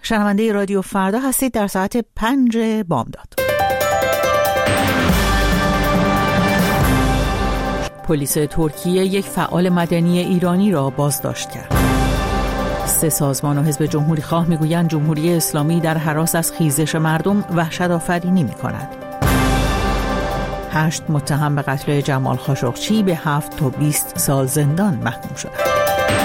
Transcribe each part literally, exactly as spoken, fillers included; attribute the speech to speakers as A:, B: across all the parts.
A: شنونده رادیو فردا هستید در ساعت پنج بامداد. پلیس ترکیه یک فعال مدنی ایرانی را بازداشت کرد. سه سازمان و حزب جمهوری خواه میگویند جمهوری اسلامی در هراس از خیزش مردم وحشت آفرینی می‌کند. هشت متهم به قتل جمال خاشقچی به هفت تا بیست سال زندان محکوم شدند.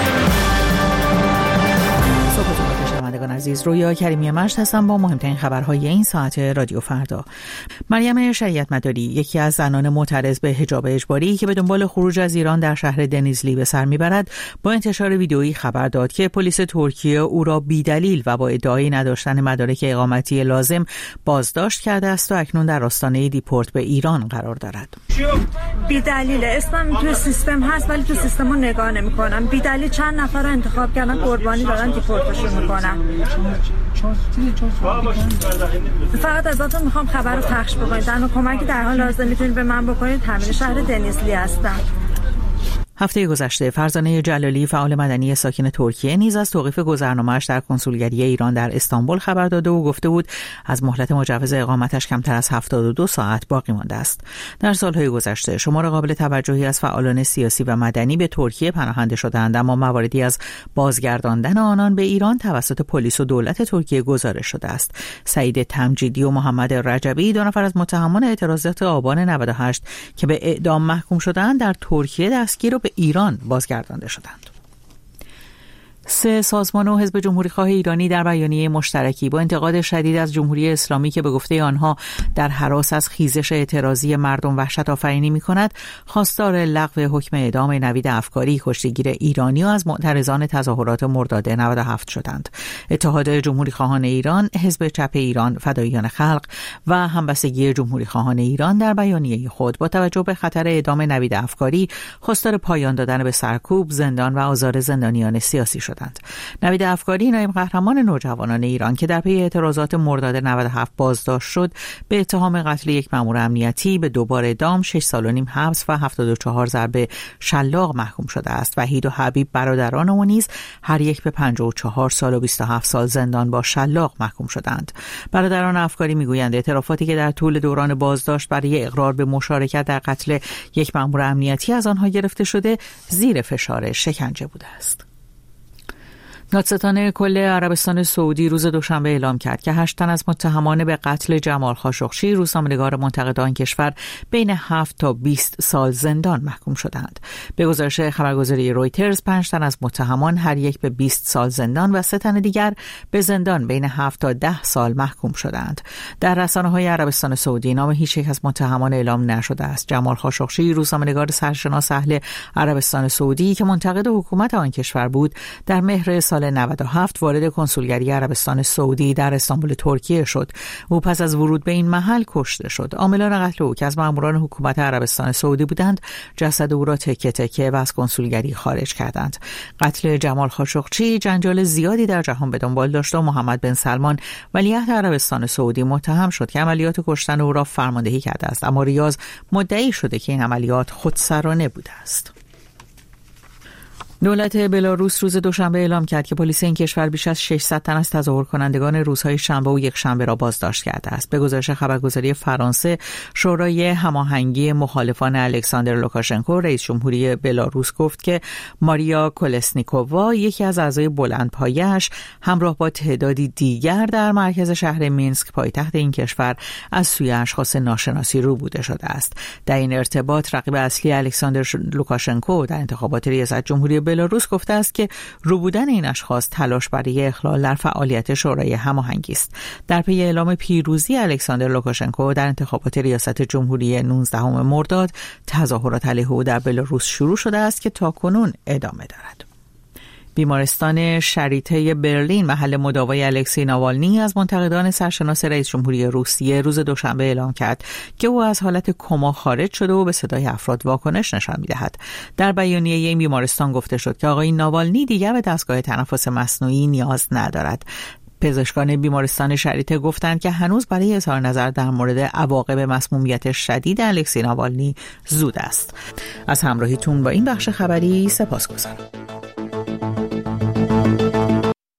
A: شنوندگان عزیز، رویا کریمی مجد هستم با مهمترین خبرهای این ساعت رادیو فردا. مریم شریعت مداری، یکی از زنان معترض به حجاب اجباری که به دنبال خروج از ایران در شهر دنیزلی به سر میبرد، با انتشار ویدئویی خبر داد که پلیس ترکیه او را بی‌دلیل و با ادعای نداشتن مدارک اقامتی لازم بازداشت کرده است و اکنون در آستانه دیپورت به ایران قرار دارد.
B: بی‌دلیل اسمم تو سیستم هست ولی تو سیستمو نگاه نمی‌کنم. بی‌دلیل چند نفر رو انتخاب کردن قربانی دادن دیپورتشون می‌کنن. فقط ازتون میخوام خبر رو پخش بکنید. در کمکی در حال حاضر میتونید به من بکنید. تامین شهر دنیزلی هستم.
A: هفته گذشته فرزانه جلالی، فعال مدنی ساکن ترکیه، نیز از توقیف گذرنامه‌اش در کنسولگری ایران در استانبول خبر داده و گفته بود از مهلت مجوز اقامتش کمتر از هفتاد و دو ساعت باقی مانده است. در سالهای گذشته شمار قابل توجهی از فعالان سیاسی و مدنی به ترکیه پناهنده شدند، اما مواردی از بازگرداندن آنان به ایران توسط پلیس و دولت ترکیه گزارش شده است. سعید تمجیدی و محمد رجبی، دو نفر از متهمان اعتراضات آبان نود و هشت که به اعدام محکوم شدند، در ترکیه دستگیر و به ایران بازگردانده شدند. سه سازمان و حزب جمهوری خواه ایرانی در بیانیه مشترکی با انتقاد شدید از جمهوری اسلامی که به گفته آنها در هراس از خیزش اعتراضی مردم وحشت آفرینی می‌کند، خواستار لغو حکم اعدام نوید افکاری، کشتیگیر ایرانی و از معترضان تظاهرات مرداد نود و هفت شدند. اتحاد جمهوری خواهان ایران، حزب چپ ایران، فداییان خلق و همبستگی جمهوری خواهان ایران در بیانیه خود با توجه به خطر اعدام نوید افکاری خواستار پایان دادن به سرکوب، زندان و آزار زندانیان سیاسی شد. نوید افکاری، نایب قهرمان نوجوانان ایران که در پی اعتراضات مرداد نود و هفت بازداشت شد، به اتهام قتل یک مأمور امنیتی به دوبار اعدام، شش سال و نیم حبس و هفتاد و چهار ضربه شلاق محکوم شده است. وحید و حبیب، برادران او نیز هر یک به پنجاه و چهار سال و بیست و هفت سال زندان با شلاق محکوم شدند. برادران افکاری میگویند اعترافاتی که در طول دوران بازداشت برای اقرار به مشارکت در قتل یک مأمور امنیتی از آنها گرفته شده، زیر فشار شکنجه بوده است. دادستان کل عربستان سعودی روز دوشنبه اعلام کرد که هشت تن از متهمان به قتل جمال خاشقچی، روزنامه‌نگار منتقد آن کشور، بین هفت تا بیست سال زندان محکوم شدند. به گزارش خبرگزاری رویترز، پنج تن از متهمان هر یک به بیست سال زندان و سه تن دیگر به زندان بین هفت تا ده سال محکوم شدند. در رسانه‌های عربستان سعودی نام هیچ یک از متهمان اعلام نشده است. جمال خاشقچی، روزنامه‌نگار سرشناس اهل عربستان سعودی که منتقد حکومت آن کشور بود، در مهر سال نود و هفت وارد کنسولگری عربستان سعودی در استانبول ترکیه شد. او پس از ورود به این محل کشته شد. عاملان قتل او که از ماموران حکومت عربستان سعودی بودند، جسد او را تکه تکه و از کنسولگری خارج کردند. قتل جمال خاشقچی جنجال زیادی در جهان به دنبال داشت و محمد بن سلمان، ولیعهد عربستان سعودی، متهم شد که عملیات کشتن او را فرماندهی کرده است، اما ریاض مدعی شده که این عملیات خودسرانه بوده است. دولت بلاروس روز دوشنبه اعلام کرد که پلیس این کشور بیش از ششصد تن از تظاهر کنندگان روزهای شنبه و یک شنبه را بازداشت کرده است. به گزارش خبرگزاری فرانسه، شورای هماهنگی مخالفان الکساندر لوکاشنکو، رئیس جمهوری بلاروس، گفت که ماریا کولسنیکووا، یکی از اعضای بلندپایه‌اش، همراه با تعدادی دیگر در مرکز شهر مینسک، پایتخت این کشور، از سوی اشخاص ناشناسی روبوده شده است. در این ارتباط رقیب اصلی الکساندر لوکاشنکو در انتخابات ریاست جمهوری بلاروس گفته است که روبودن این اشخاص تلاش برای اخلال در فعالیت شورای هماهنگی است. در پی اعلام پیروزی الکساندر لوکاشنکو در انتخابات ریاست جمهوری نوزدهم مرداد، تظاهرات علیه او در بلاروس شروع شده است که تاکنون ادامه دارد. بیمارستان شریته برلین، محل مداوای الکسی ناوالنی، از منتقدان سرشناس رئیس جمهوری روسیه روز دوشنبه اعلام کرد که او از حالت کما خارج شده و به صدای افراد واکنش نشان می‌دهد. در بیانیه این بیمارستان گفته شد که آقای ناوالنی دیگر به دستگاه تنفس مصنوعی نیاز ندارد. پزشکان بیمارستان شریته گفتند که هنوز برای اظهار نظر در مورد عواقب مسمومیت شدید الکسی ناوالنی زود است. از همراهیتون با این بخش خبری سپاسگزارم.